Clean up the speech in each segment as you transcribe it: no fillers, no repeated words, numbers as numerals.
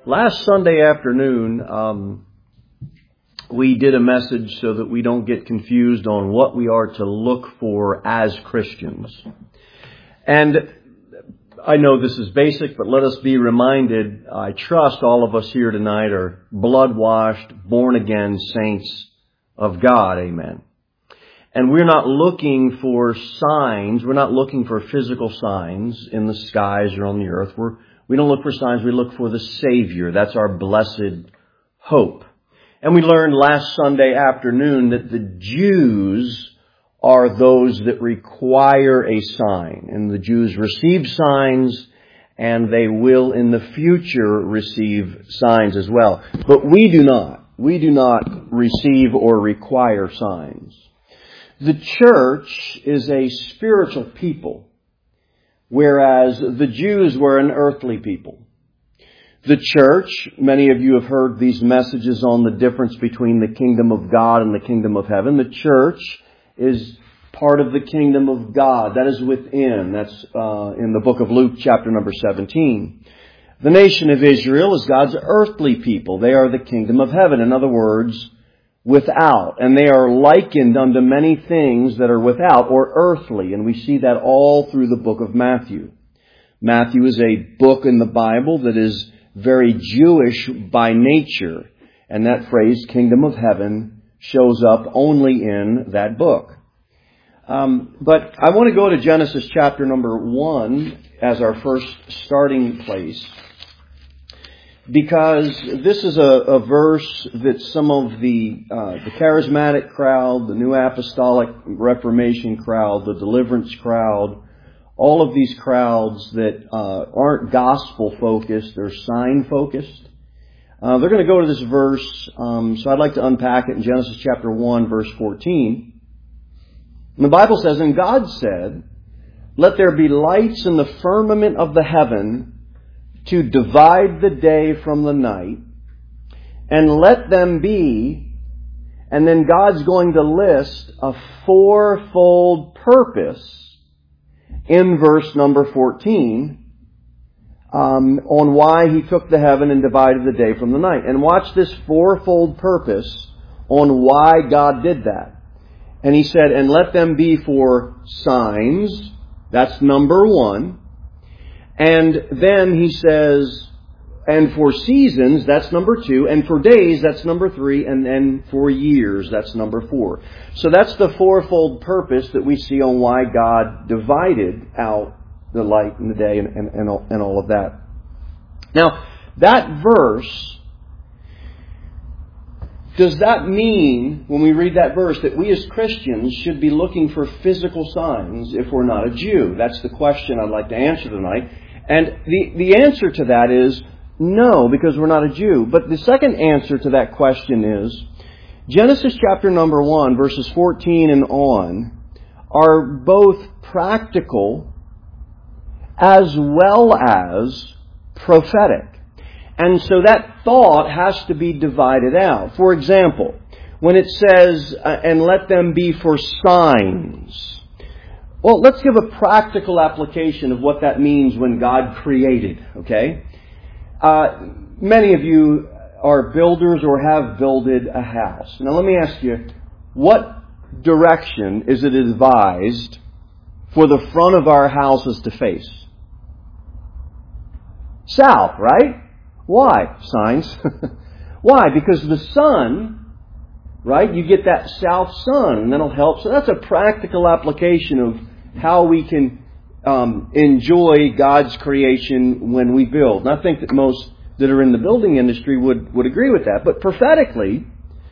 Last Sunday afternoon, we did a message so that we don't get confused on what we are to look for as Christians. And I know this is basic, but let us be reminded, I trust all of us here tonight are blood-washed, born-again saints of God. Amen. And we're not looking for signs. We're not looking for physical signs in the skies or on the earth. We don't look for signs. We look for the Savior. That's our blessed hope. And we learned last Sunday afternoon that the Jews are those that require a sign. And the Jews receive signs, and they will in the future receive signs as well. But we do not. We do not receive or require signs. The church is a spiritual people, whereas the Jews were an earthly people. The church, many of you have heard these messages on the difference between the kingdom of God and the kingdom of heaven. The church is part of the kingdom of God. That is within. That's in the book of Luke, chapter number 17. The nation of Israel is God's earthly people. They are the kingdom of heaven. In other words, without. And they are likened unto many things that are without or earthly. And we see that all through the book of Matthew. Matthew is a book in the Bible that is very Jewish by nature. And that phrase, kingdom of heaven, shows up only in that book. But I want to go to Genesis chapter number 1 as our first starting place, because this is a verse that some of the charismatic crowd, the New Apostolic Reformation crowd, the deliverance crowd, all of these crowds that aren't gospel-focused, they're sign-focused. They're going to go to this verse, so I'd like to unpack it in Genesis chapter 1, verse 14. And the Bible says, "And God said, Let there be lights in the firmament of the heaven to divide the day from the night, and let them be," and then God's going to list a fourfold purpose in verse number 14 on why He took the heaven and divided the day from the night. And watch this fourfold purpose on why God did that. And He said, "And let them be for signs." That's number 1. And then He says, "And for seasons," that's number 2. "And for days," that's number 3. And then for years, that's number 4. So that's the fourfold purpose that we see on why God divided out the light and the day and all of that. Now, that verse, does that mean, when we read that verse, that we as Christians should be looking for physical signs if we're not a Jew? That's the question I'd like to answer tonight. And the answer to that is no, because we're not a Jew. But the second answer to that question is, Genesis chapter number 1, verses 14 and on, are both practical as well as prophetic. And so that thought has to be divided out. For example, when it says, "And let them be for signs." Well, let's give a practical application of what that means when God created, okay? Many of you are builders or have builded a house. Now let me ask you, what direction is it advised for the front of our houses to face? South, right? Why? Signs. Why? Because the sun, right? You get that south sun, and that'll help. So that's a practical application of how we can enjoy God's creation when we build. And I think that most that are in the building industry would agree with that. But prophetically,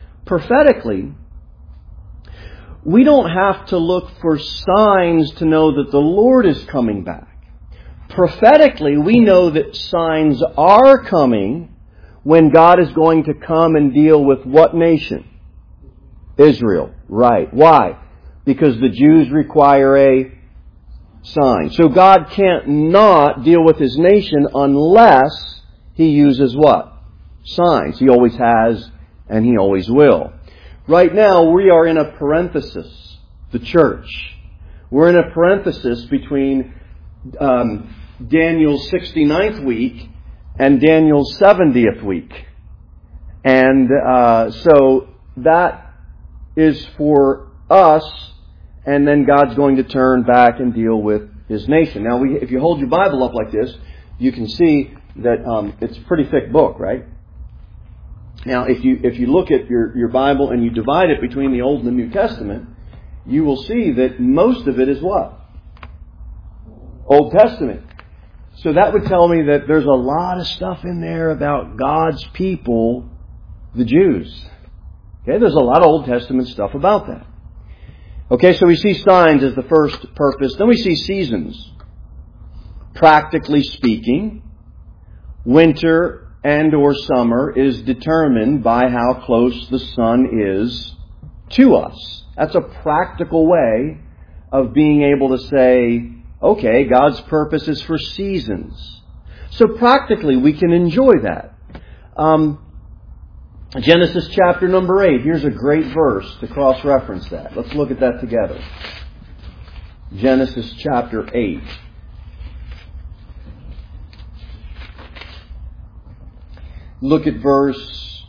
we don't have to look for signs to know that the Lord is coming back. Prophetically, we know that signs are coming when God is going to come and deal with what nation? Israel. Right. Why? Because the Jews require a sign. So God can't not deal with His nation unless He uses what? Signs. He always has and He always will. Right now, we are in a parenthesis, the church. We're in a parenthesis between Daniel's 69th week and Daniel's 70th week. And so that is for us, and then God's going to turn back and deal with His nation. Now, if you hold your Bible up like this, you can see that it's a pretty thick book, right? Now, if you look at your Bible and you divide it between the Old and the New Testament, you will see that most of it is what? Old Testament. So that would tell me that there's a lot of stuff in there about God's people, the Jews. Okay, there's a lot of Old Testament stuff about that. Okay, so we see signs as the first purpose. Then we see seasons. Practically speaking, winter and or summer is determined by how close the sun is to us. That's a practical way of being able to say, okay, God's purpose is for seasons. So practically we can enjoy that. Genesis chapter number 8. Here's a great verse to cross-reference that. Let's look at that together. Genesis chapter 8. Look at verse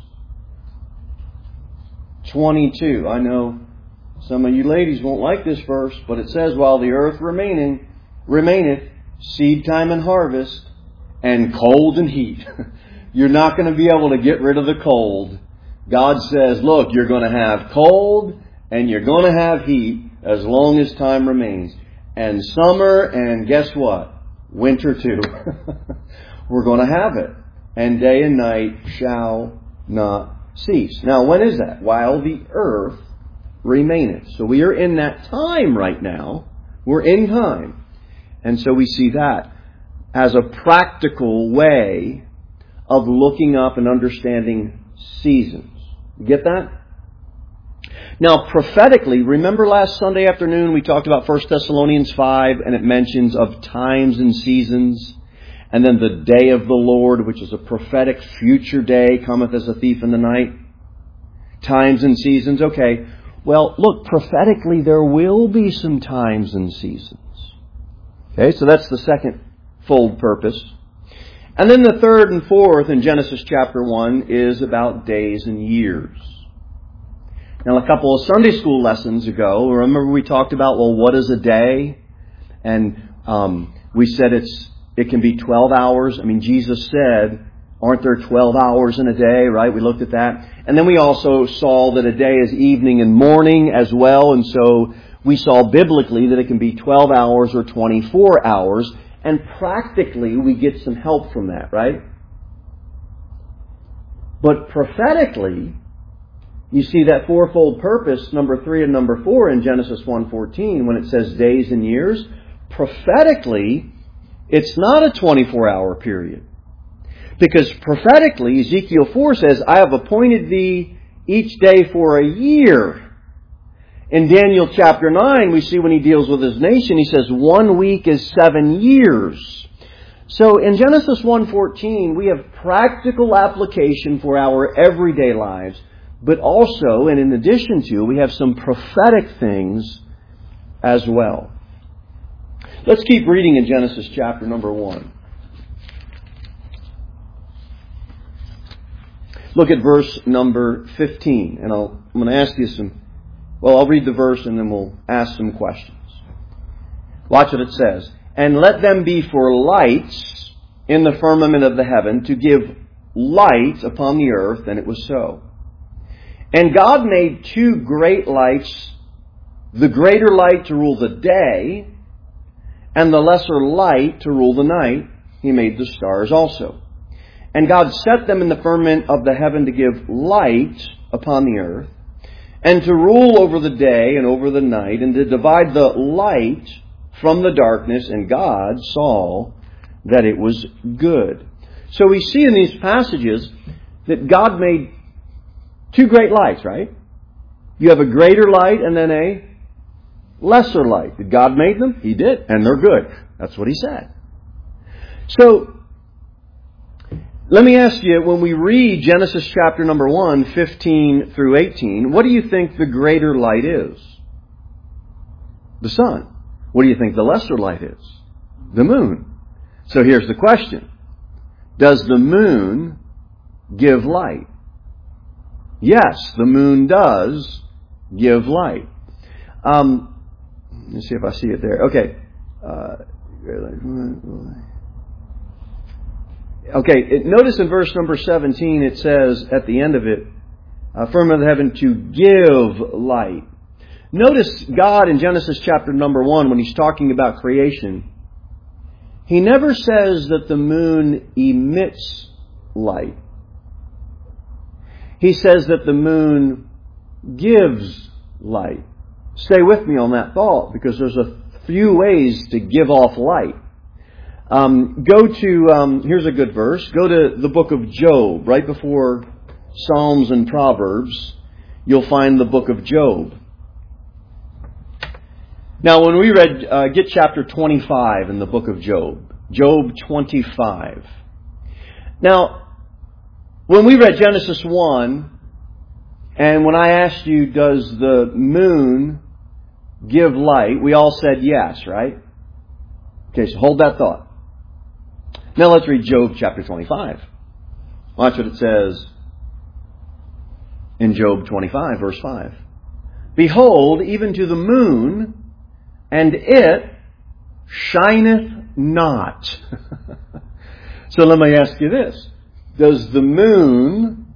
22. I know some of you ladies won't like this verse, but it says, while the earth remaineth, seed time and harvest, and cold and heat. You're not going to be able to get rid of the cold. God says, look, you're going to have cold and you're going to have heat as long as time remains. And summer, and guess what? Winter too. We're going to have it. And day and night shall not cease. Now, when is that? While the earth remaineth. So we are in that time right now. We're in time. And so we see that as a practical way of looking up and understanding seasons. You get that? Now, prophetically, remember last Sunday afternoon we talked about 1 Thessalonians 5, and it mentions of times and seasons. And then the day of the Lord, which is a prophetic future day, cometh as a thief in the night. Times and seasons. Okay. Well, look, prophetically there will be some times and seasons. Okay, so that's the second fold purpose. And then the third and fourth in Genesis chapter 1 is about days and years. Now, a couple of Sunday school lessons ago, remember we talked about, well, what is a day? And we said it can be 12 hours. I mean, Jesus said, aren't there 12 hours in a day, right? We looked at that. And then we also saw that a day is evening and morning as well. And so we saw biblically that it can be 12 hours or 24 hours. And practically we get some help from that, right? But prophetically, you see that fourfold purpose, number 3 and number 4 in Genesis 1:14, when it says days and years. Prophetically, it's not a 24-hour period. Because prophetically, Ezekiel 4 says, I have appointed thee each day for a year. In Daniel chapter 9, we see when he deals with his nation, he says 1 week is 7 years. So in Genesis 1:14, we have practical application for our everyday lives, but also, and in addition to, we have some prophetic things as well. Let's keep reading in Genesis chapter number 1. Look at verse number 15, and I'm going to ask you I'll read the verse and then we'll ask some questions. Watch what it says. And let them be for lights in the firmament of the heaven to give light upon the earth, and it was so. And God made 2 great lights, the greater light to rule the day, and the lesser light to rule the night. He made the stars also. And God set them in the firmament of the heaven to give light upon the earth, and to rule over the day and over the night, and to divide the light from the darkness. And God saw that it was good. So we see in these passages that God made 2 great lights, right? You have a greater light and then a lesser light. Did God make them? He did. And they're good. That's what He said. So, let me ask you, when we read Genesis chapter number 1, 15 through 18, what do you think the greater light is? The sun. What do you think the lesser light is? The moon. So here's the question. Does the moon give light? Yes, the moon does give light. Let's see if I see it there. Okay. Notice in verse number 17 it says at the end of it, firmament of heaven to give light. Notice God in Genesis chapter number 1, when He's talking about creation, He never says that the moon emits light. He says that the moon gives light. Stay with me on that thought, because there's a few ways to give off light. Here's a good verse. Go to the book of Job. Right before Psalms and Proverbs, you'll find the book of Job. Now, when we read, get chapter 25 in the book of Job. Job 25. Now, when we read Genesis 1, and when I asked you, does the moon give light? We all said yes, right? Okay, so hold that thought. Now let's read Job chapter 25. Watch what it says in Job 25, verse 5. Behold, even to the moon, and it shineth not. So let me ask you this. Does the moon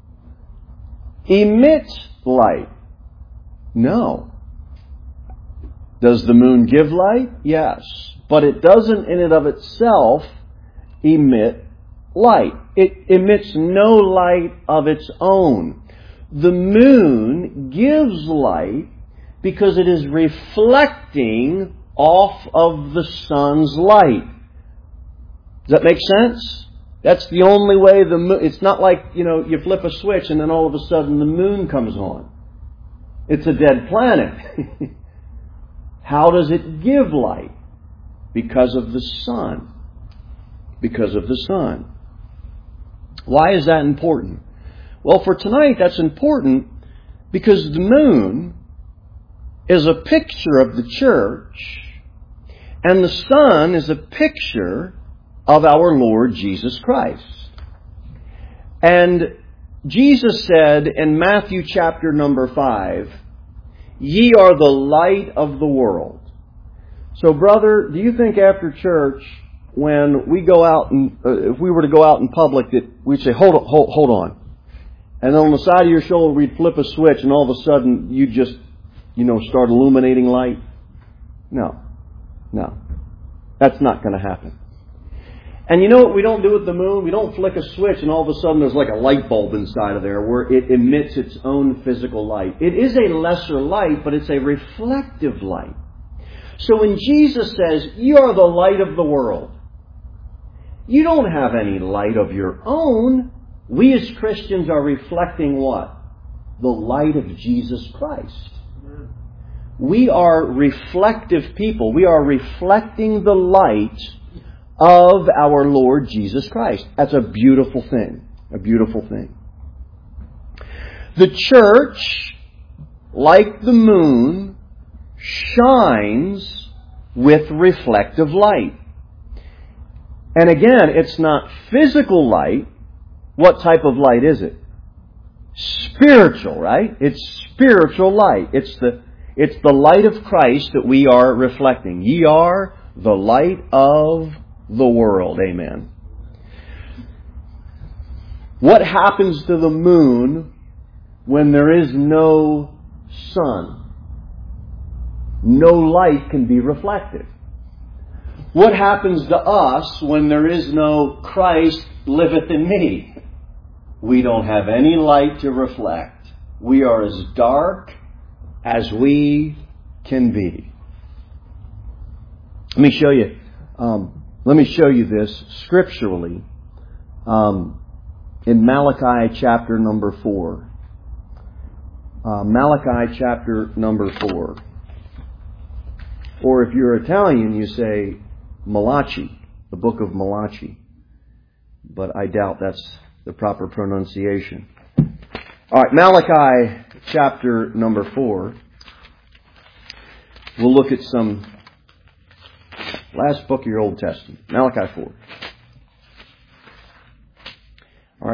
emit light? No. Does the moon give light? Yes. But it doesn't in and of itself emit light. It emits no light of its own. The moon gives light because it is reflecting off of the sun's light. Does that make sense? That's the only way the moon... It's not like, you flip a switch and then all of a sudden the moon comes on. It's a dead planet. How does it give light? Because of the sun. Because of the sun. Why is that important? Well, for tonight, that's important because the moon is a picture of the church, and the sun is a picture of our Lord Jesus Christ. And Jesus said in Matthew chapter number 5, ye are the light of the world. So, brother, do you think after church, when we go out and if we were to go out in public, that we'd say, hold on. And then on the side of your shoulder, we'd flip a switch and all of a sudden you'd just, start illuminating light? No. That's not going to happen. And you know what we don't do with the moon? We don't flick a switch and all of a sudden there's like a light bulb inside of there where it emits its own physical light. It is a lesser light, but it's a reflective light. So when Jesus says, you are the light of the world, you don't have any light of your own. We as Christians are reflecting what? The light of Jesus Christ. We are reflective people. We are reflecting the light of our Lord Jesus Christ. That's a beautiful thing. A beautiful thing. The church, like the moon, shines with reflective light. And again, it's not physical light. What type of light is it? Spiritual, right? It's spiritual light. It's the light of Christ that we are reflecting. Ye are the light of the world. Amen. What happens to the moon when there is no sun? No light can be reflected. What happens to us when there is no Christ liveth in me? We don't have any light to reflect. We are as dark as we can be. Let me show you. Let me show you this scripturally in Malachi chapter number 4. Malachi chapter number 4. Or if you're Italian, you say Malachi, the book of Malachi. But I doubt that's the proper pronunciation. All right, Malachi chapter number 4. We'll look at some last book of your Old Testament. Malachi 4.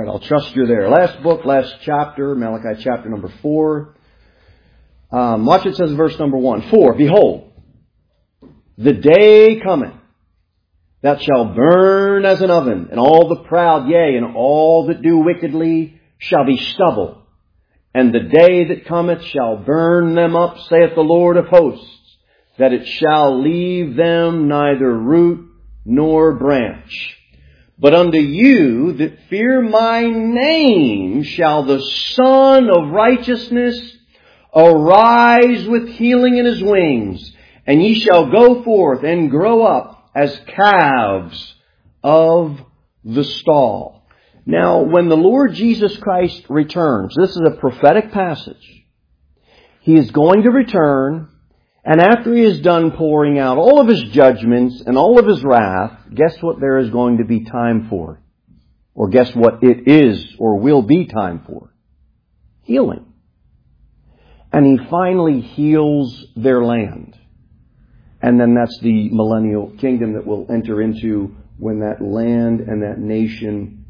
right, I'll trust you're there. Last book, last chapter, Malachi chapter number 4. Watch it says in verse number 1. For, behold, the day cometh that shall burn as an oven, and all the proud, yea, and all that do wickedly shall be stubble. And the day that cometh shall burn them up, saith the Lord of hosts, that it shall leave them neither root nor branch. But unto you that fear my name shall the Son of Righteousness arise with healing in his wings, and ye shall go forth and grow up as calves of the stall. Now, when the Lord Jesus Christ returns, this is a prophetic passage. He is going to return, and after he is done pouring out all of his judgments and all of his wrath, guess what there is going to be time for? Or guess what it is or will be time for? Healing. And he finally heals their land. And then that's the millennial kingdom that we'll enter into when that land and that nation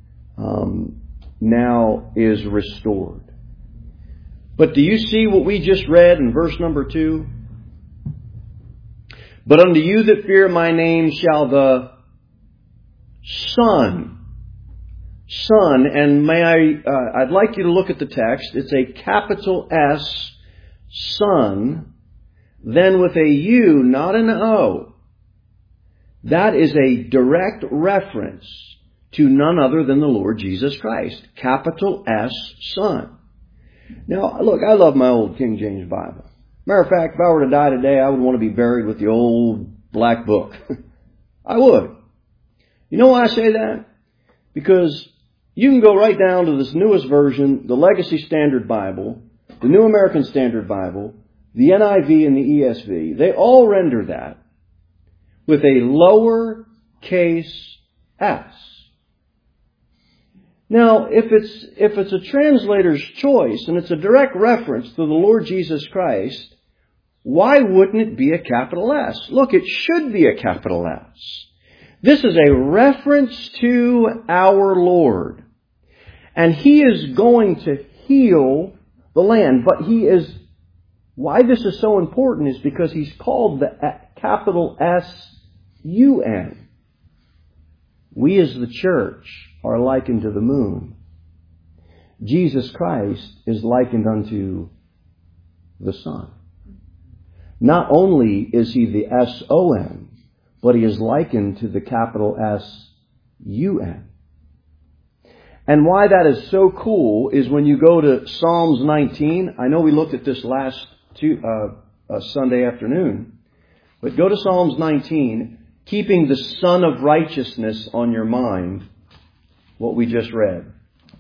now is restored. But do you see what we just read in verse number 2? But unto you that fear my name shall the Son, and I'd like you to look at the text. It's a capital S, Son, then with a U, not an O. That is a direct reference to none other than the Lord Jesus Christ. Capital S, Son. Now, look, I love my old King James Bible. Matter of fact, if I were to die today, I would want to be buried with the old black book. I would. You know why I say that? Because you can go right down to this newest version, the Legacy Standard Bible, the New American Standard Bible, the NIV and the ESV. They all render that with a lowercase s. Now, if it's a translator's choice and it's a direct reference to the Lord Jesus Christ, why wouldn't it be a capital S? Look, it should be a capital S. This is a reference to our Lord. And He is going to heal the land. But why this is so important is because He's called the capital S-U-N. We as the church are likened to the moon. Jesus Christ is likened unto the sun. Not only is He the S-O-N, but He is likened to the capital S-U-N. And why that is so cool is when you go to Psalms 19. I know we looked at this last Sunday afternoon. But go to Psalms 19, keeping the Son of Righteousness on your mind, what we just read.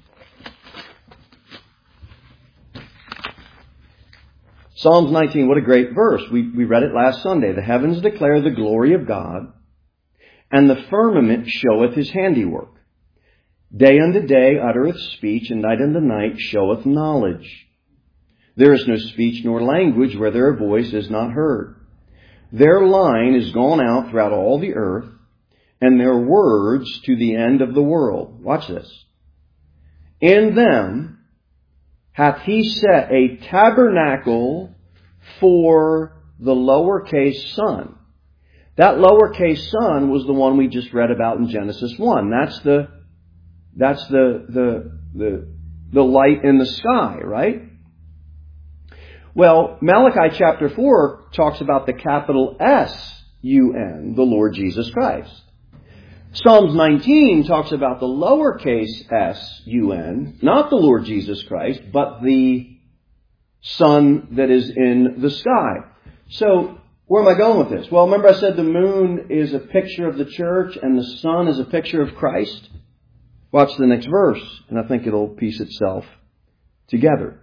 Psalms 19, what a great verse. We read it last Sunday. The heavens declare the glory of God, and the firmament showeth His handiwork. Day unto day uttereth speech, and night unto night showeth knowledge. There is no speech nor language where their voice is not heard. Their line is gone out throughout all the earth, and their words to the end of the world. Watch this. In them hath He set a tabernacle for the lowercase son. That lowercase son was the one we just read about in Genesis 1. That's the light in the sky, right? Well, Malachi chapter 4 talks about the capital S-U-N, the Lord Jesus Christ. Psalms 19 talks about the lowercase s-U-N, not the Lord Jesus Christ, but the sun that is in the sky. So, where am I going with this? Well, remember I said the moon is a picture of the church and the sun is a picture of Christ? Watch the next verse, and I think it'll piece itself together.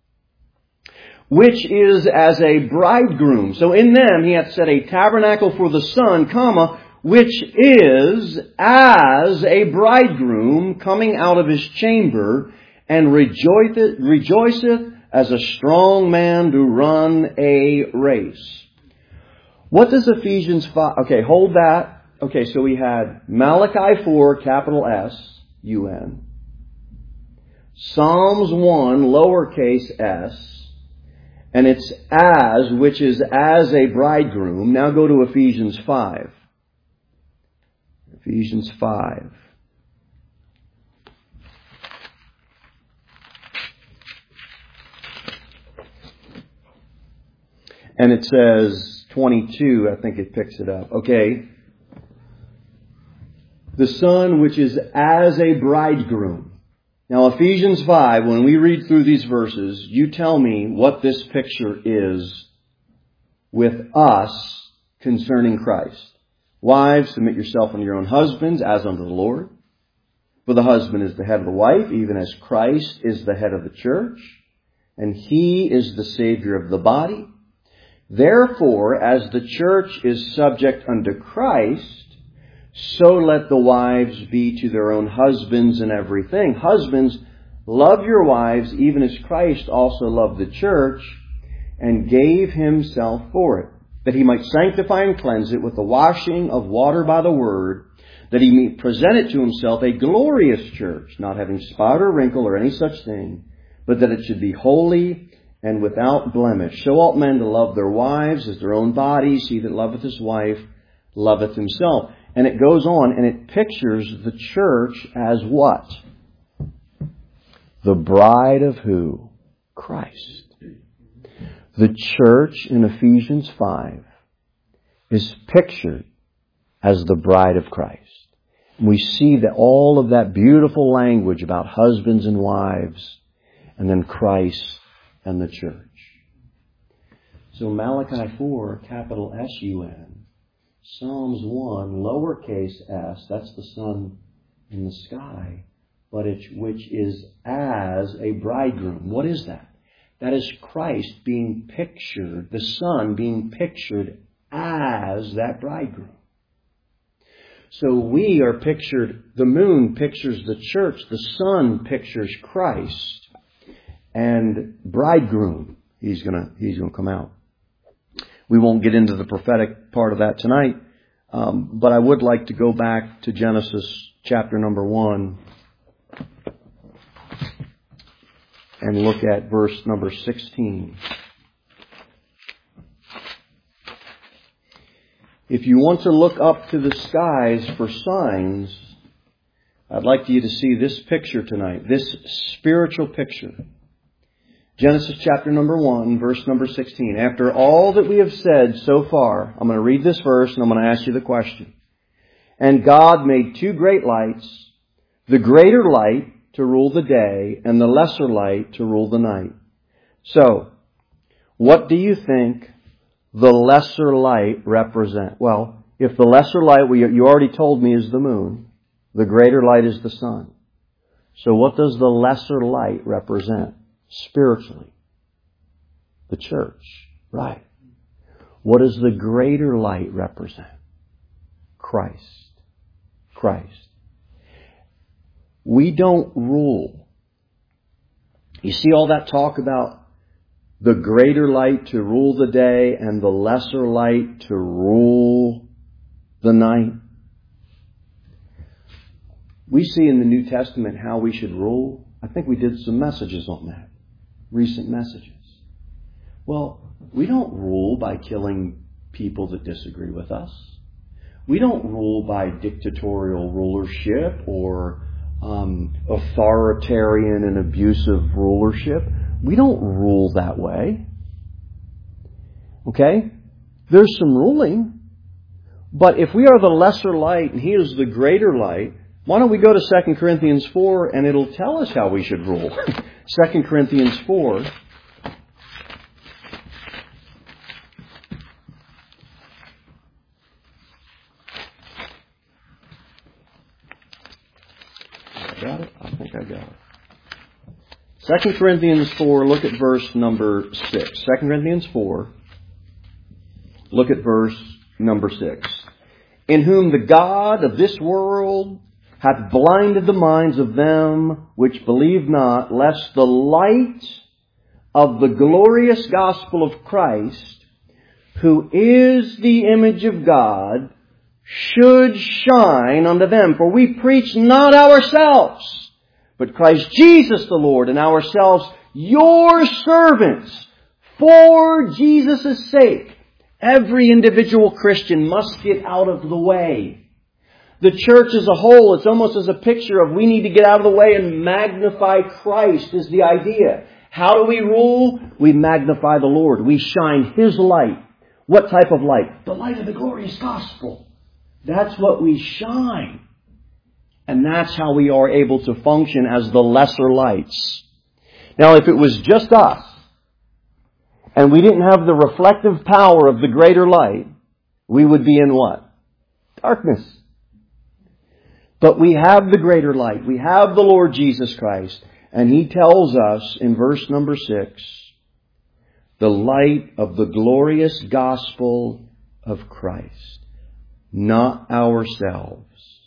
Which is as a bridegroom. So in them He hath set a tabernacle for the sun, which is as a bridegroom coming out of his chamber, and rejoiceth as a strong man to run a race. What does Ephesians 5... Okay, hold that. Okay, so we had Malachi 4, capital S-U-N. Psalms 1, lowercase s, and it's as, which is as a bridegroom. Now go to Ephesians 5. Ephesians 5. And it says 22, I think it picks it up. Okay. The Son which is as a bridegroom. Now Ephesians 5, when we read through these verses, you tell me what this picture is with us concerning Christ. Wives, submit yourself unto your own husbands as unto the Lord. For the husband is the head of the wife, even as Christ is the head of the church, and He is the Savior of the body. Therefore, as the church is subject unto Christ, so let the wives be to their own husbands in everything. Husbands, love your wives, even as Christ also loved the church, and gave Himself for it, that He might sanctify and cleanse it with the washing of water by the word, that He may present it to Himself a glorious church, not having spot or wrinkle or any such thing, but that it should be holy and without blemish. So ought men to love their wives as their own bodies. He that loveth his wife loveth himself. And it goes on and it pictures the church as what? The bride of who? Christ. The church in Ephesians 5 is pictured as the bride of Christ. We see that all of that beautiful language about husbands and wives, and then Christ and the church. So Malachi 4, capital S-U-N. Psalms 1, lowercase s, that's the sun in the sky, but which is as a bridegroom. What is that? That is Christ being pictured, the Son being pictured as that bridegroom. So we are pictured, the moon pictures the church, the sun pictures Christ, and bridegroom, he's gonna come out. We won't get into the prophetic part of that tonight, but I would like to go back to Genesis chapter number 1 and look at verse number 16. If you want to look up to the skies for signs, I'd like you to see this picture tonight, this spiritual picture. Genesis chapter number 1, verse number 16. After all that we have said so far, I'm going to read this verse and I'm going to ask you the question. And God made two great lights, the greater light to rule the day and the lesser light to rule the night. So, what do you think the lesser light represent? Well, if the lesser light, you already told me, is the moon, the greater light is the sun. So what does the lesser light represent? Spiritually, the church, right? What does the greater light represent? Christ. We don't rule. You see all that talk about the greater light to rule the day and the lesser light to rule the night? We see in the New Testament how we should rule. I think we did some messages on that. Recent messages. Well, we don't rule by killing people that disagree with us. We don't rule by dictatorial rulership or authoritarian and abusive rulership. We don't rule that way. Okay? There's some ruling. But if we are the lesser light and He is the greater light, why don't we go to 2 Corinthians 4 and it'll tell us how we should rule. 2 Corinthians 4. Got it? I think I got it. 2 Corinthians 4, look at verse number 6. 2 Corinthians 4, look at verse number 6. In whom the God of this world hath blinded the minds of them which believe not, lest the light of the glorious gospel of Christ, who is the image of God, should shine unto them. For we preach not ourselves, but Christ Jesus the Lord, and ourselves your servants for Jesus' sake. Every individual Christian must get out of the way. The church as a whole, it's almost as a picture of we need to get out of the way and magnify Christ is the idea. How do we rule? We magnify the Lord. We shine His light. What type of light? The light of the glorious gospel. That's what we shine. And that's how we are able to function as the lesser lights. Now, if it was just us, and we didn't have the reflective power of the greater light, we would be in what? Darkness. But we have the greater light. We have the Lord Jesus Christ. And He tells us in verse number 6, the light of the glorious gospel of Christ, not ourselves.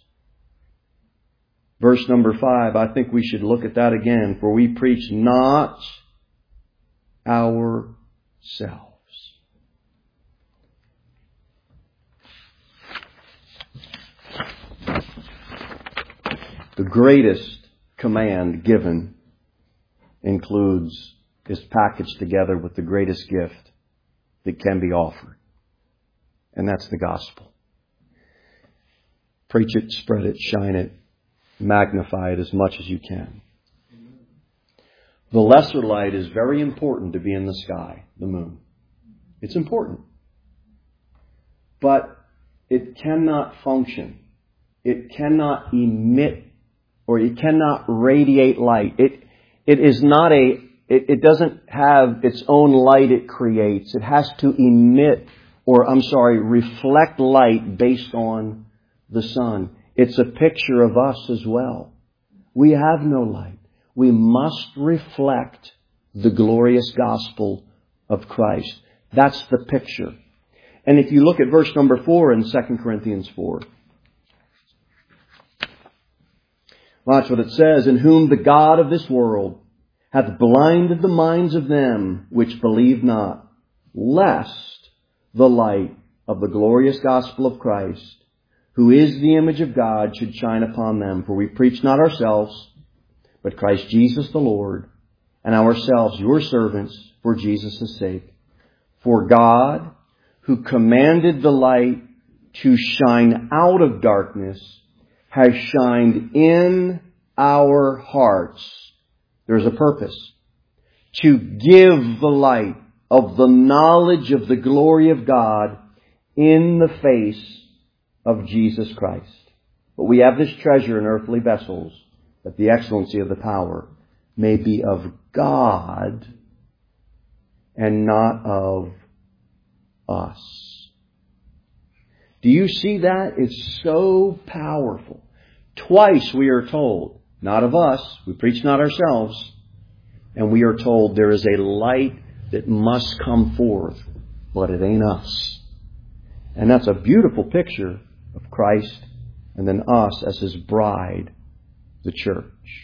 Verse number 5, I think we should look at that again. For we preach not ourselves. The greatest command given is packaged together with the greatest gift that can be offered. And that's the gospel. Preach it, spread it, shine it, magnify it as much as you can. The lesser light is very important to be in the sky, the moon. It's important. But it cannot function. It cannot emit or it cannot radiate light. It doesn't have its own light it creates. It has to reflect light based on the sun. It's a picture of us as well. We have no light. We must reflect the glorious gospel of Christ. That's the picture. And if you look at verse number 4 in 2 Corinthians 4, watch what it says. In whom the God of this world hath blinded the minds of them which believe not, lest the light of the glorious gospel of Christ, who is the image of God, should shine upon them. For we preach not ourselves, but Christ Jesus the Lord, and ourselves your servants for Jesus' sake. For God, who commanded the light to shine out of darkness, has shined in our hearts. There's a purpose. To give the light of the knowledge of the glory of God in the face of Jesus Christ. But we have this treasure in earthly vessels, that the excellency of the power may be of God and not of us. Do you see that? It's so powerful. Twice we are told, not of us, we preach not ourselves, and we are told there is a light that must come forth, but it ain't us. And that's a beautiful picture of Christ and then us as His bride, the church.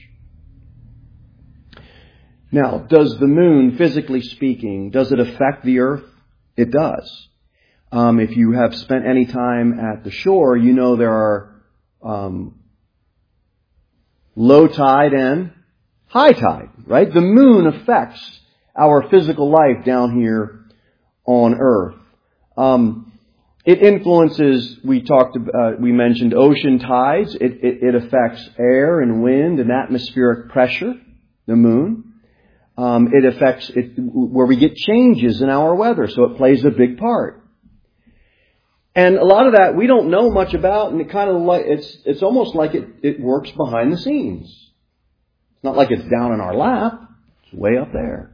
Now, does the moon, physically speaking, does it affect the earth? It does. If you have spent any time at the shore, you know there are low tide and high tide, right? The moon affects our physical life down here on earth. It influences, we mentioned ocean tides. It affects air and wind and atmospheric pressure, the moon. It affects where we get changes in our weather, so it plays a big part. And a lot of that we don't know much about, and it's almost like it works behind the scenes. It's not like it's down in our lap. It's way up there.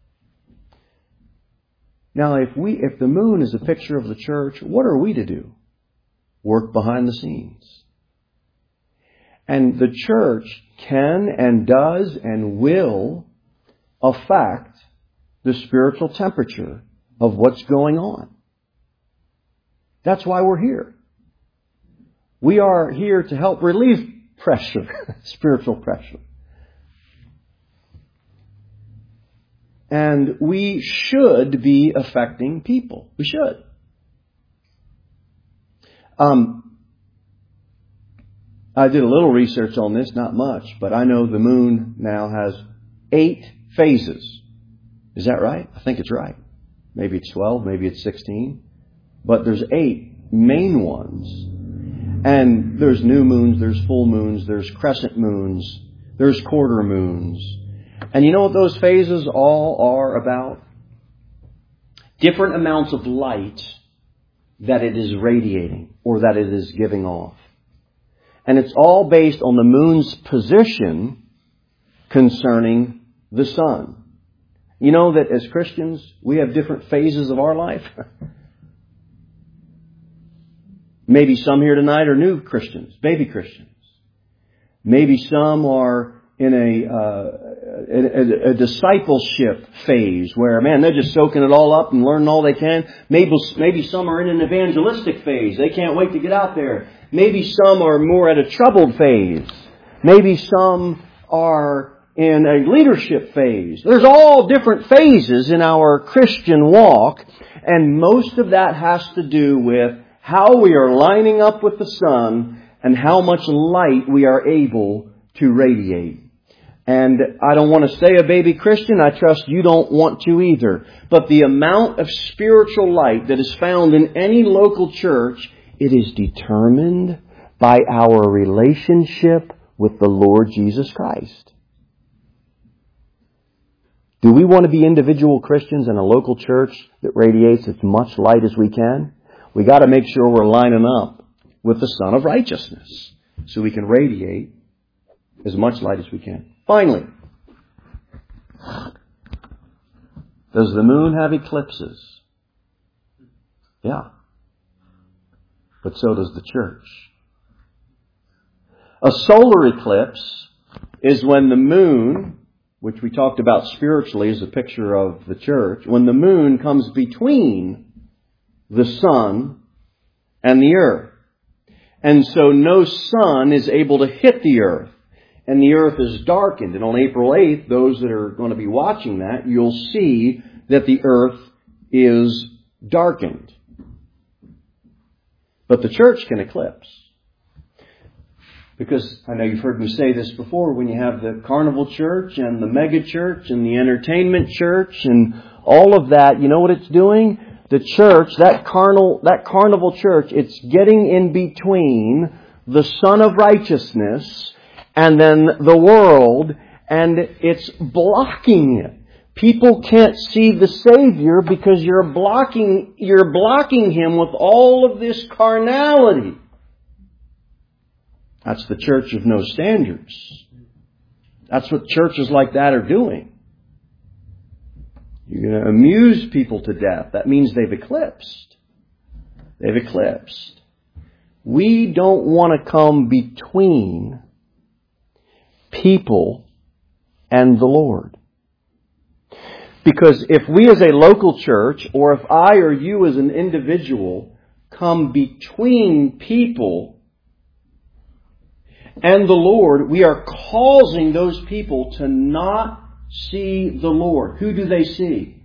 Now, if the moon is a picture of the church, what are we to do? Work behind the scenes. And the church can and does and will affect the spiritual temperature of what's going on. That's why we're here. We are here to help relieve pressure, spiritual pressure. And we should be affecting people. We should. I did a little research on this, not much, but I know the moon now has 8 phases. Is that right? I think it's right. Maybe it's 12, maybe it's 16. But there's 8 main ones. And there's new moons, there's full moons, there's crescent moons, there's quarter moons. And you know what those phases all are about? Different amounts of light that it is radiating or that it is giving off. And it's all based on the moon's position concerning the sun. You know that as Christians, we have different phases of our life. Maybe some here tonight are new Christians, baby Christians. Maybe some are in a discipleship phase where, man, they're just soaking it all up and learning all they can. Maybe some are in an evangelistic phase. They can't wait to get out there. Maybe some are more at a troubled phase. Maybe some are in a leadership phase. There's all different phases in our Christian walk, and most of that has to do with how we are lining up with the sun and how much light we are able to radiate. And I don't want to say a baby Christian. I trust you don't want to either. But the amount of spiritual light that is found in any local church, it is determined by our relationship with the Lord Jesus Christ. Do we want to be individual Christians in a local church that radiates as much light as we can? We got to make sure we're lining up with the Son of Righteousness so we can radiate as much light as we can. Finally, does the moon have eclipses? Yeah. But so does the church. A solar eclipse is when the moon, which we talked about spiritually as a picture of the church, when the moon comes between the sun and the earth. And so no sun is able to hit the earth. And the earth is darkened. And on April 8th, those that are going to be watching that, you'll see that the earth is darkened. But the church can eclipse. Because I know you've heard me say this before, when you have the carnival church and the mega church and the entertainment church and all of that, you know what it's doing? The church, that carnival church, it's getting in between the Son of Righteousness and then the world, and it's blocking it. People can't see the Savior because you're blocking Him with all of this carnality. That's the church of no standards. That's what churches like that are doing. You're going to amuse people to death. That means they've eclipsed. They've eclipsed. We don't want to come between people and the Lord. Because if we as a local church, or if I or you as an individual, come between people and the Lord, we are causing those people to not see the Lord. Who do they see?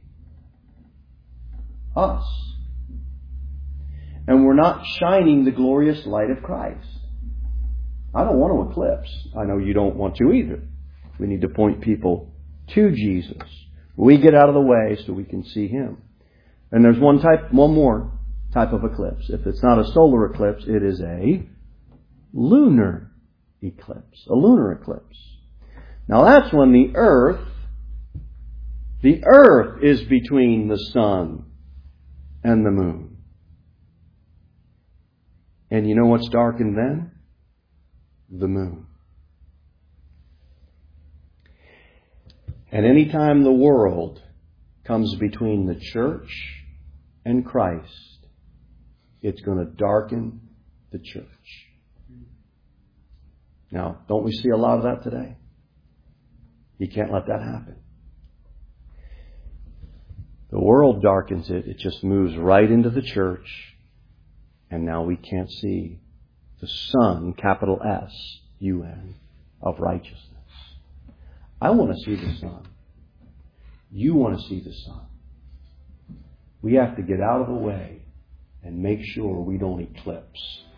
Us. And we're not shining the glorious light of Christ. I don't want to eclipse. I know you don't want to either. We need to point people to Jesus. We get out of the way so we can see Him. And there's one more type of eclipse. If it's not a solar eclipse, it is a lunar eclipse. A lunar eclipse. Now that's when the earth is between the sun and the moon. And you know what's darkened then? The moon. And anytime the world comes between the church and Christ, it's going to darken the church. Now, don't we see a lot of that today? You can't let that happen. The world darkens it. It just moves right into the church. And now we can't see the Son, capital S-U-N, of righteousness. I want to see the Son. You want to see the Son. We have to get out of the way and make sure we don't eclipse